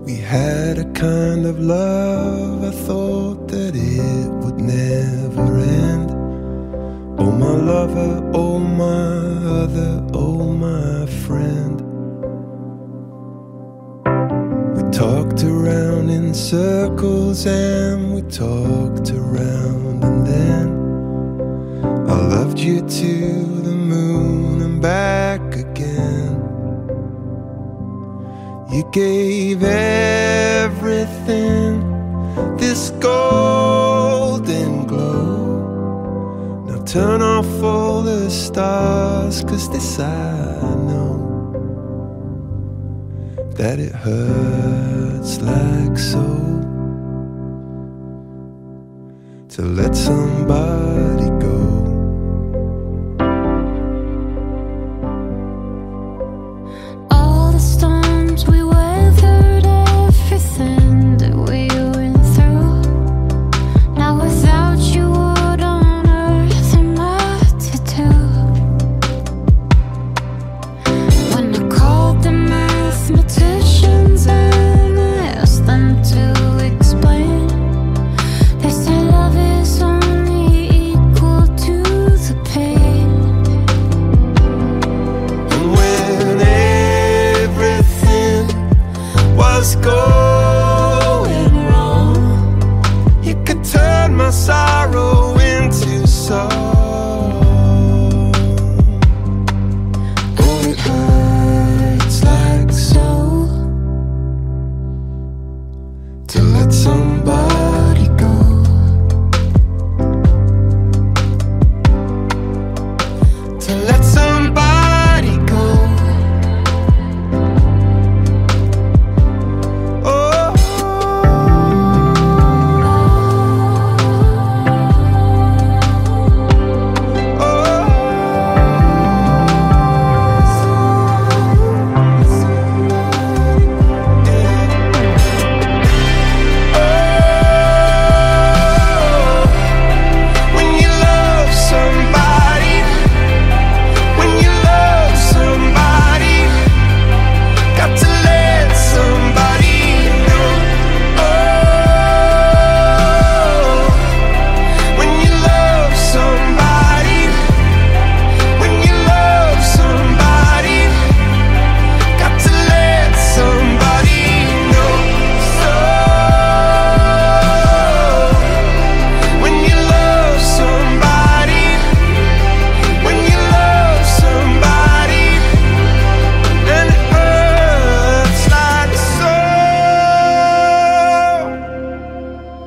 We had a kind of love, I thought that it would never end. Oh my lover, oh my other, oh my friend. We talked around in circles and we talked around, and then I loved you to the moon and back again. You gave everything this golden glow. Now turn off all the stars, 'cause this I know, that it hurts like so to let somebody go. Going wrong, you could turn my sorrow into song. Oh, it hurts like so to let somebody go, to let somebody go.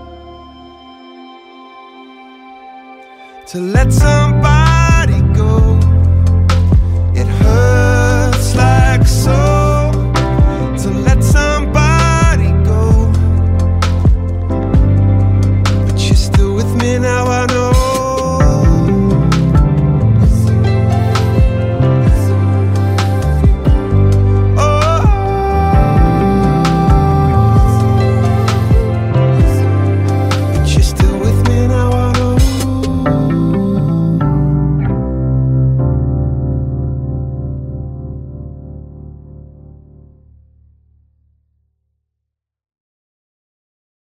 To let somebody go.